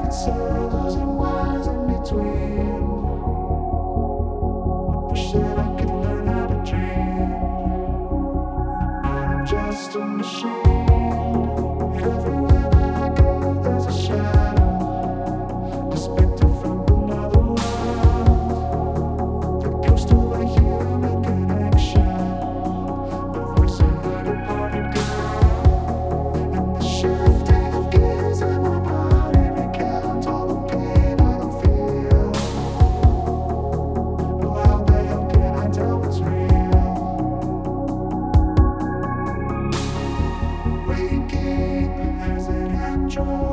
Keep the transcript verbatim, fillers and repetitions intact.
circles and wires in between. Wish that I could learn how to dream. I'm just a machine. Everywhere that I go, there's a shadow, a specter from another world. The ghost of a human connection, a voice I heard a parted girl, and the shifting of gears in my body recount all the pain I don't feel. Oh, how the hell can I tell what's real? Waking as an android.